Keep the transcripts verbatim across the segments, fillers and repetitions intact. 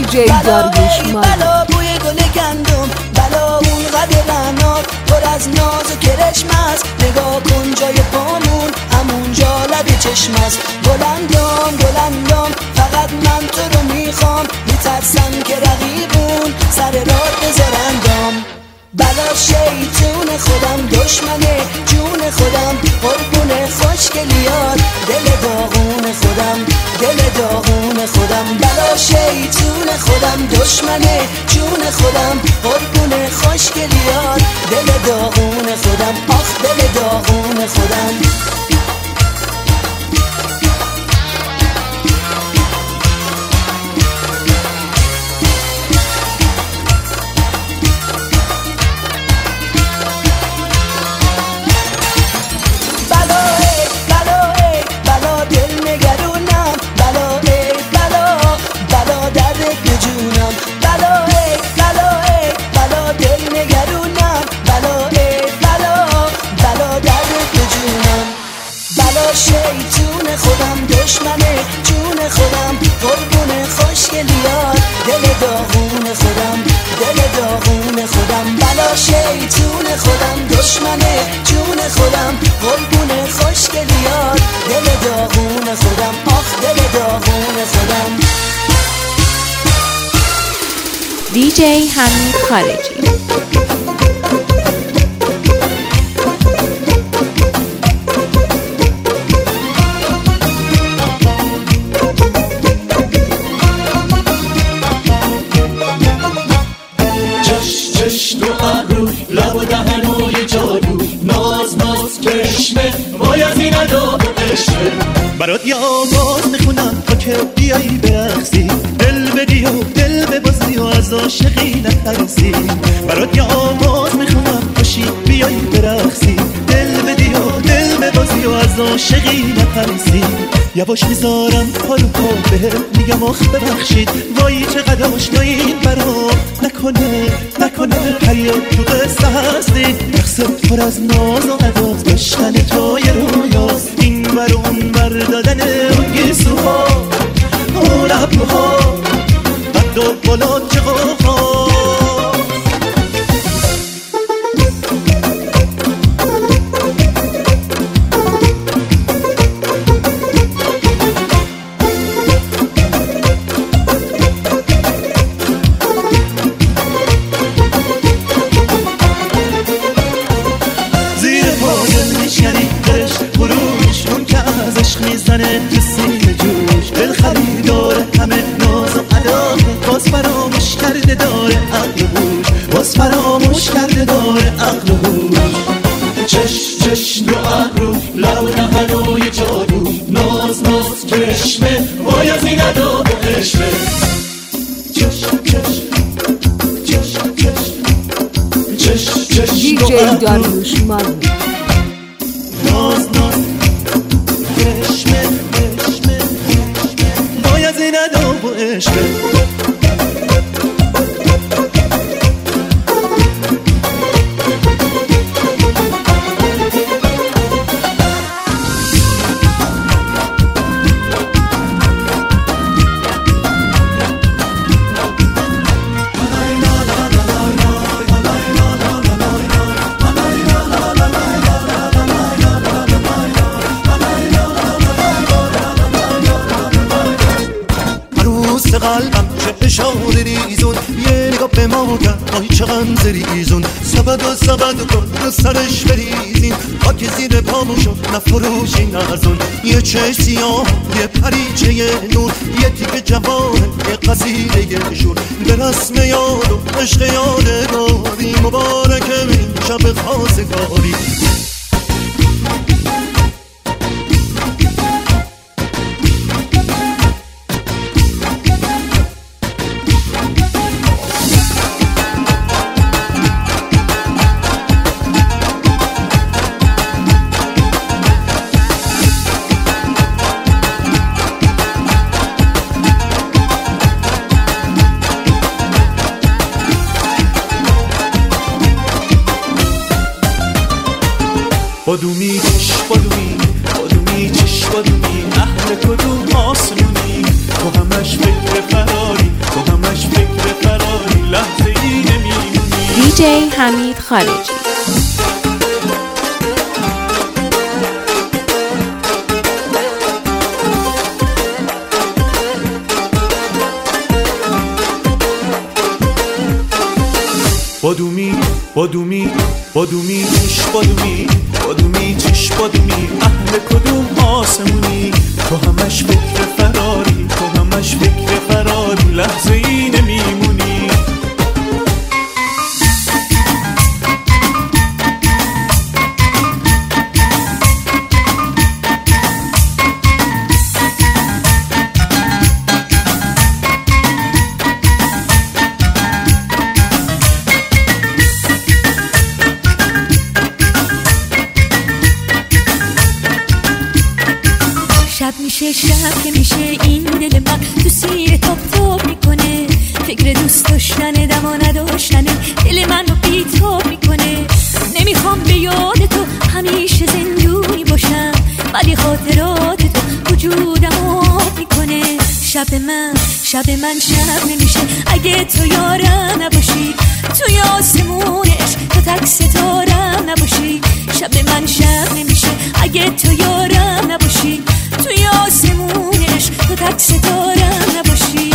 جی داریوش مانی. بلا بوی گل گندم، بلا اون قد رعنات پر از ناز و کرشم است. نگاه کن جای پامون همونجا لب چشم است. گلندام گلندام فقط من تو رو میخوام، میترسم که رقیبون سر راه بذارندام. بلا شیطون خودم دشمنه جون خودم، قربون خوشگلیات دل داغون خودم، دل داغون خودم. بلا شیطون خودم دشمنه جون خودم، قربون خوشگلیات دل داغون خودم، آخ دل داغون خودم. شیطون خودم دشمنه جون خودم، قربون خوشگلیات دل داغون خودم، دل داغون خودم. بلا شیطون خودم دشمنه جون خودم، قربون خوشگلیات دل داغون خودم، آخ دل داغون خودم. دی جی حمید خارجی. چشم و ابرو لب و دهنوی جادو، ناز ناز کرشمه وای از این ادا و عشقه. برات یه آواز میخونم تا که بیایی برقصی، دل بدی و دل ببازی و از عاشقی نترسی. برات یه آواز میخونم باشی بیایی برقصی، دل بدی و دل ببازی و از عاشقی نترسی. یواش میذارم پارو پا بهت میگم آخ ببخشید، وای چقدر آشنایین برام، نکنه نکنه حیات تو قصه هستی. رقصت پر از ناز و عداز، داشتن توی رویاست، این بر اون بر دادن اون گیسوها اون ابروها قد و بالا چه قوقا. میزنه تو سینه جوش، دل خریداره همه ناز و علاقه، باز فراموش کرده داره عقل و هوش، باز فراموش کرده داره عقل و هوش. چش چش دو ابرو لب و دهنوی جادو، ناز ناز کرشمه وای از این ادا و عشقه. چش چش چش چش چش چش دی جی داریوش مانی. ناز ناز کرشمه کرشمه وای از این ادا و عشقه. قلبم چه اشاره ریزون، یه نگاه به ما کرد آی چه غمزه ریزون. سبد و سبد کن رو سرش بریزین، خاک زیر پامون شد نفروشین ارزون. یه چه سیاه یه پریچه یه نور، یه تیک جوانه یه قصیده یه شور. به رسم یاد و عشق یادگاری، مبارک این شب خواستگاری. حمید خارجی. بادومی بادومی بادومی چش بادومی بادومی چش بادومی اهل کدوم آسمونی تو همش فکر فراری تو همش فکر فراری لحظه ای نمیمونی شب میشه شب که میشه این دل من تو سینه تاپ تاپ میکنه فکر دوست داشتن دم و نداشتن دل من رو بی تاب میکنه نمیخوام به یاد تو همیشه زندونی باشم ولی خاطرات تو وجودم آب میکنه شب من شب من شب نمیشه اگه تو یارم نباشی توی آسمون عشق تو تک ستارم نباشی شب من شب نمیشه اگه تو یارم نباشی توی آسمون عشق تو تک ستارم نباشی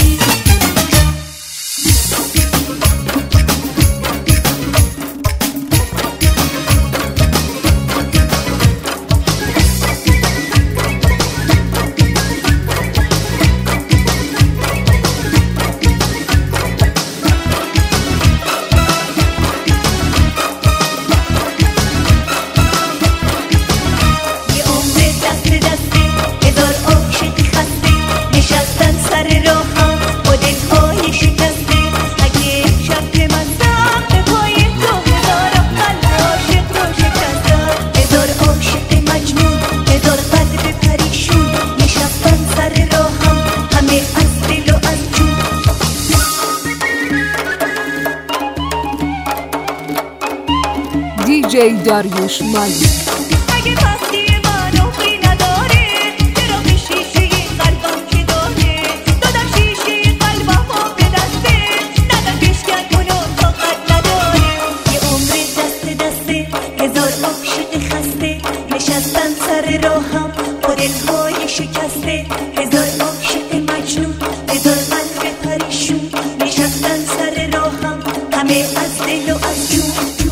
دیجی داریوش مالی. اگه وقتی منو بی نداره چرا به شیشه قلبم که داره دادم شیشه قلبم رو به دسته ندم بشکن کنو طاقت نداره یه عمر دست دسته هزار عاشق خسته نشستن سر راهم با دلهای شکسته هزار عاشق مجنون هزار قلب پریشون نشستن سر راهم همه از دل و از جون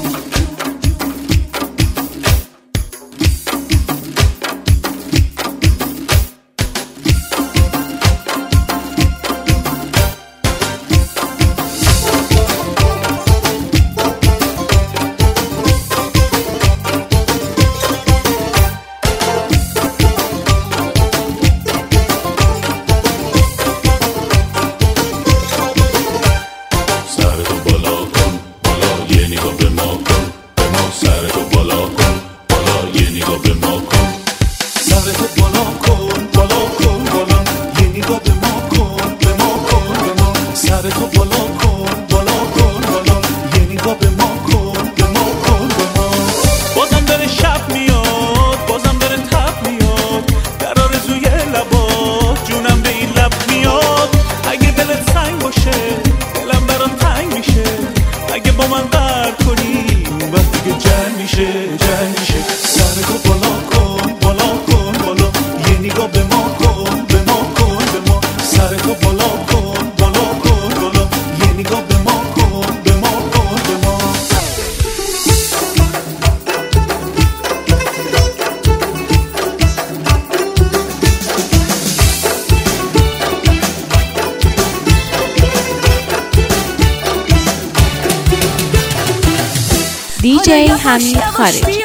دیجی حمید خارجی.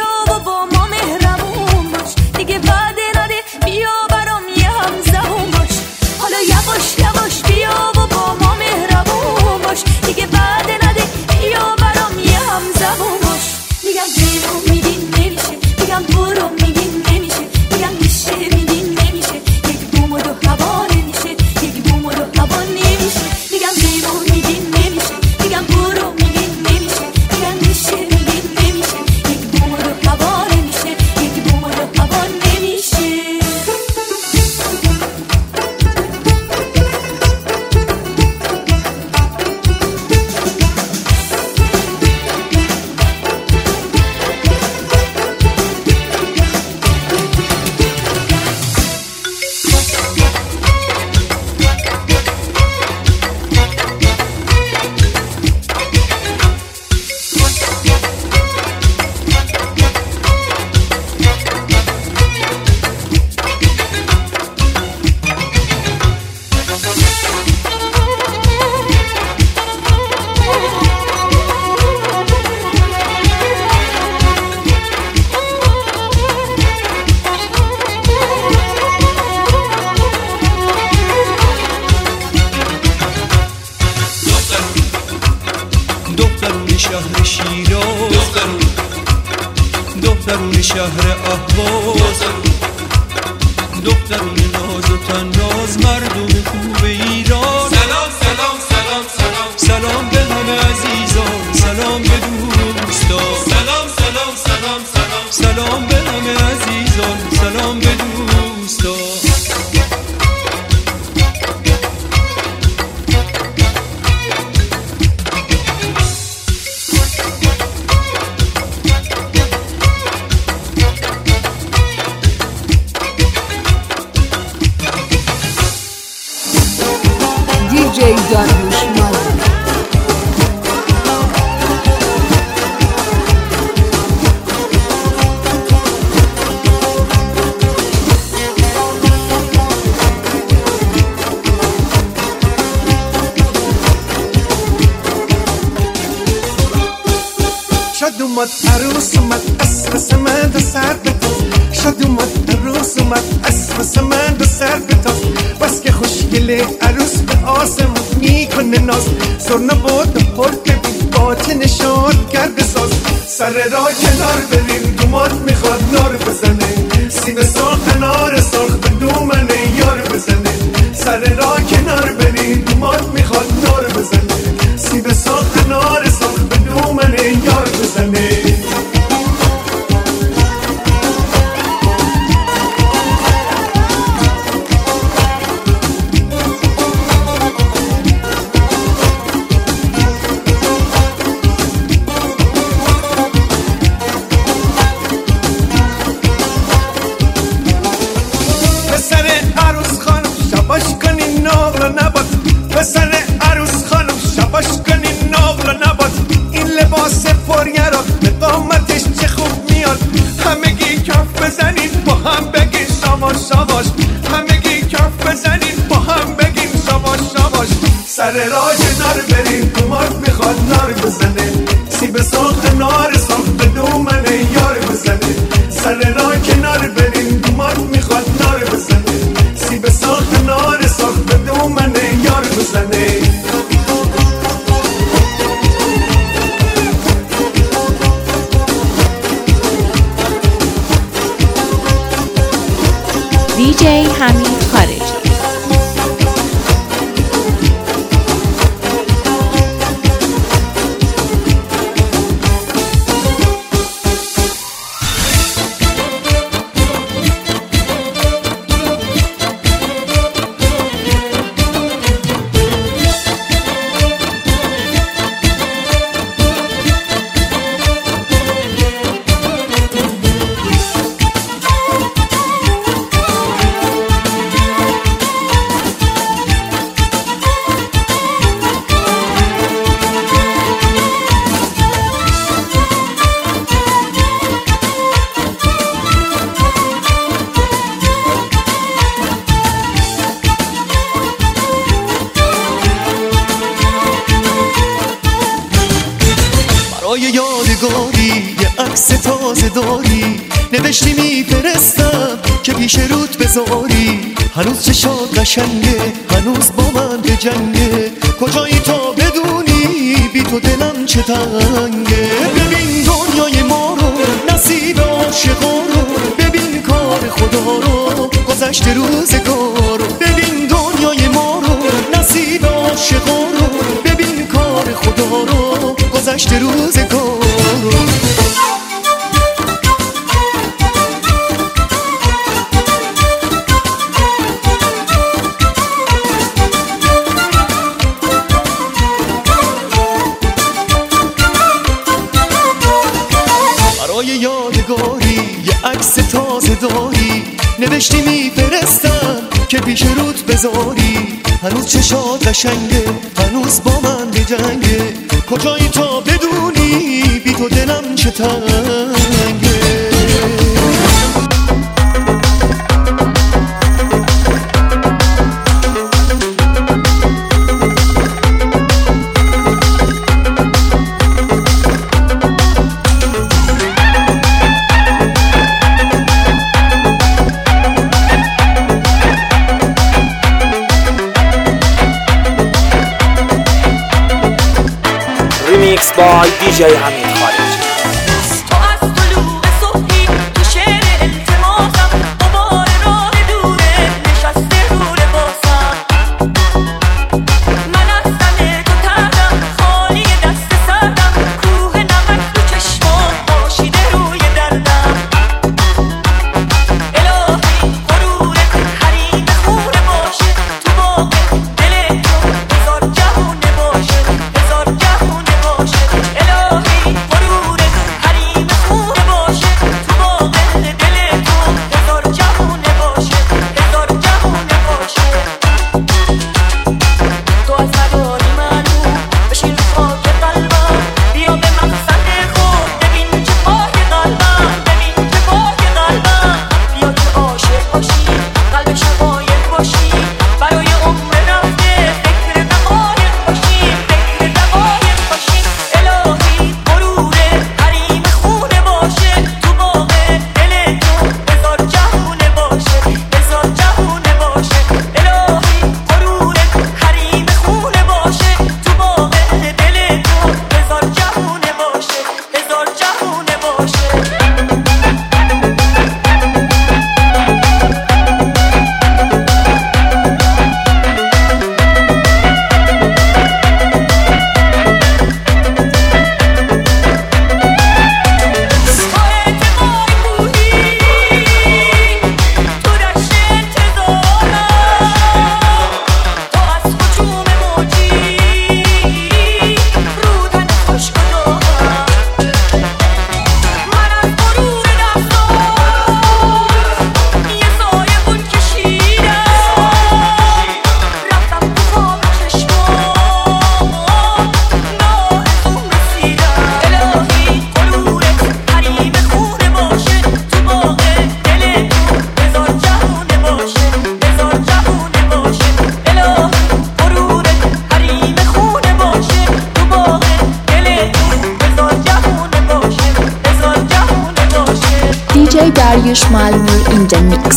شهر اهواز دخترون ناز و تناز مردم خوب ایران سلام سلام سلام سلام سلام به همه عزیزان سلام به دوستان سلام سلام سلام سلام سلام به همه عزیزان سلام به دوستان دیجی داریوش مالک. شاد اومد عروس اومد اسم سمند و سر بتاز شاد اومد عروس اومد اسم سمند و سر بتاز بس که خوشگله عروس به آسمون میکنه ناز سرنا بود و پرد ببین باطن شاد کرده ساز سر را کنار بریم دومات میخواد نار بزنه سیب سرخ نار سرخ به دومنه یار بزنه سر را کنار بریم دومات میخواد نار بزنه سیب سرخ نار سرخ به دومنه یار بزنه پسر عروس خانم شباش کنین ناغل و نبات این لباس پریرا به قامتش چه خوب میاد همگی کف بزنین با هم بگین شاباش شاباش همگی کف بزنین با هم بگین شاباش شاباش سر راه کنار برین دومات میخواد نار بزنه سیب سرخ نار سرخ به دومنه یار بزنه سر راه کنار برین دومات میخواد نار بزنه سیب سرخ نار سرخ به دومنه یار بزنه دیجی حمید خارجی. برای یادگاری یه عکس تازه داری نوشتی میفرستم که پیش رود بذاری هنوز چشات قشنگه هنوز با من به جنگه کجایی تا بدونی بی تو دلم چه تنگه ببین دنیای ما رو نصیب عاشقا رو ببین کار خدا رو گذشت روزگار رو ببین دنیای ما رو نصیب عاشقا رو ببین کار خدا رو گذشت روزگار رو برای یادگاری یه عکس تازه داری نوشتی میفرستم که پیش رود بذاری هنوز چشات قشنگه هنوز با من به جنگه کجایی تا بدونی بی تو دلم چه تنگه ریمیکس بای دیجی حمید خارجی. تو از طلوع صبحی تو Darius Malmur in the mix.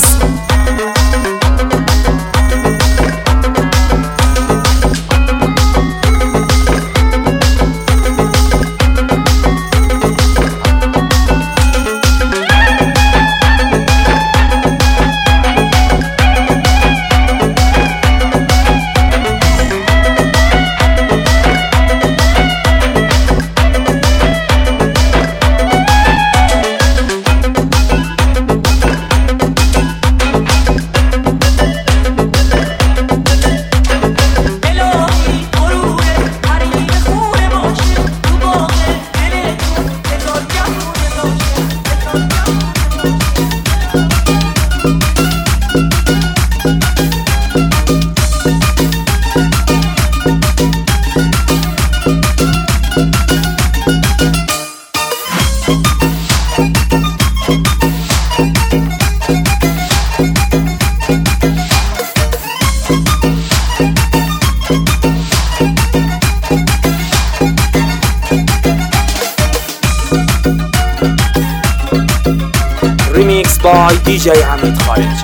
Remix by دی جی حمید خارجی.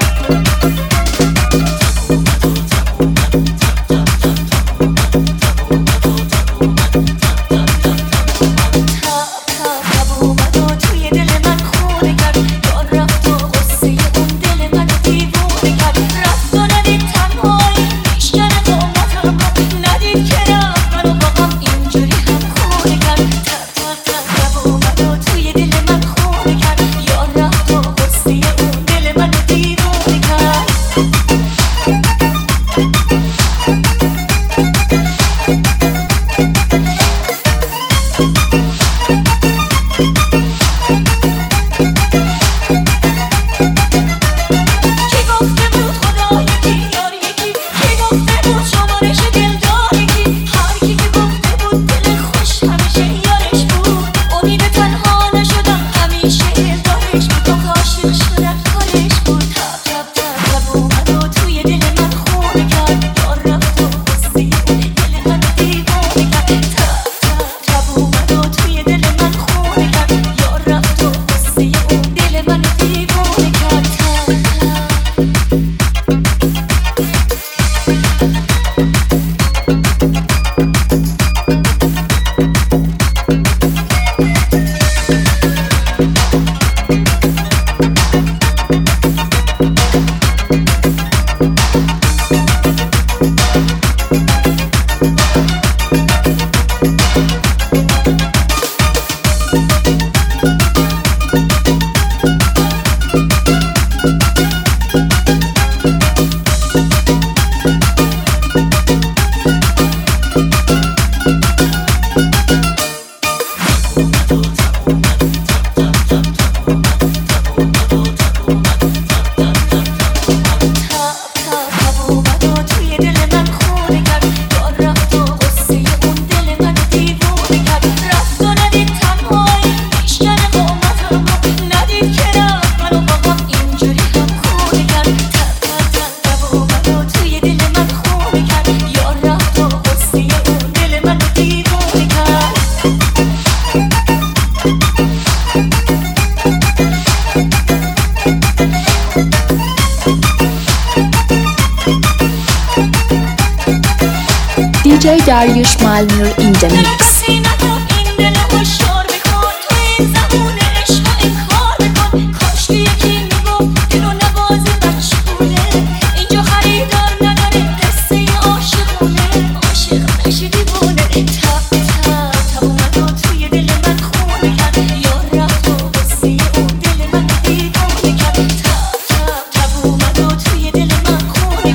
دی جی Darius Malmur in the mix.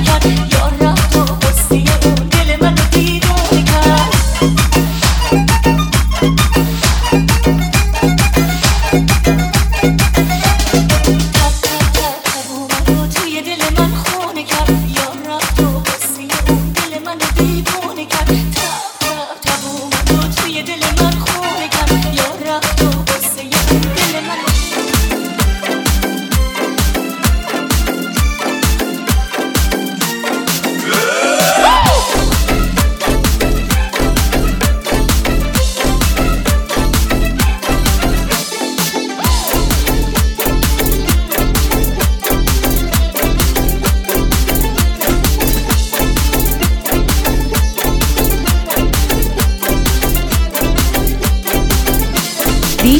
We'll be right back.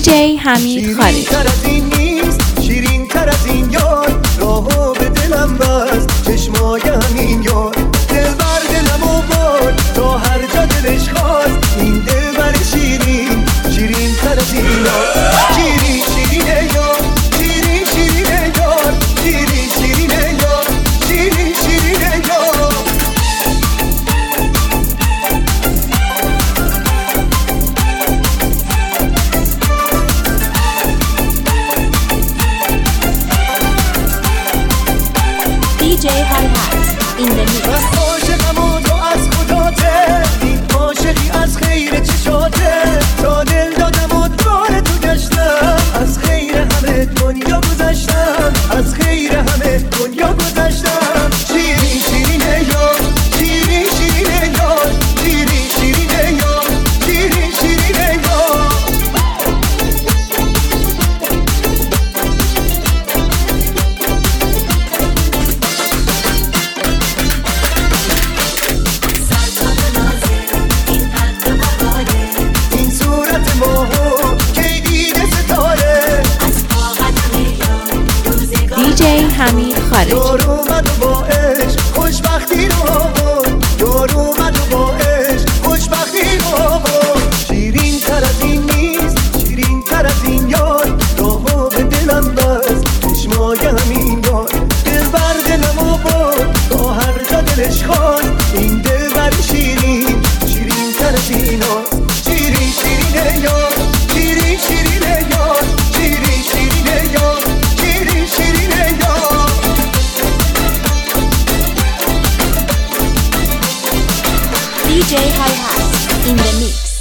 دیجی حمید خارج. شیرین تر از این نیست، شیرین تر از این یار، راهو به دلم بست چشمای همین یار. دلبر دلمو برد تا هر جا دلش خواست، این دلبر شیرین، شیرین تر از این یار. شیرین شیرین یار، شیرین شیرین یار، شیرین شیرین یار، شیرین شیرین یار. دیجی Hi-Hat in the mix. من عاشقم و تو از خداته، این عاشقی از خیر چشاته. تا دل دادم و دور تو گشتم، از خیر همه دنیا گذشتم، از خیر همه دنیا گذشتم. شیرین شیرین یار، شیرین شیرین یار، شیرین شیرین یار، شیرین شیرین یار. این صورت ماهو کی دیده ستاره، دیجی حمید خارج. یار اومد و با عشق خوشبختی رو آورد، یار اومد و با عشق خوشبختی رو آورد. شیرین تر از این نیست، شیرین تر از این یار، راهو به دلم بست چشمای همین یار. دلبر دلمو برد تا هر جا دلش خواست، این دلبر شیرین، شیرین تر از این یار. شیرین شیرین یار، شیرین شیرین یار، شیرین شیرین یار، شیرین شیرین یار. دیجی Hi-Hat in the mix.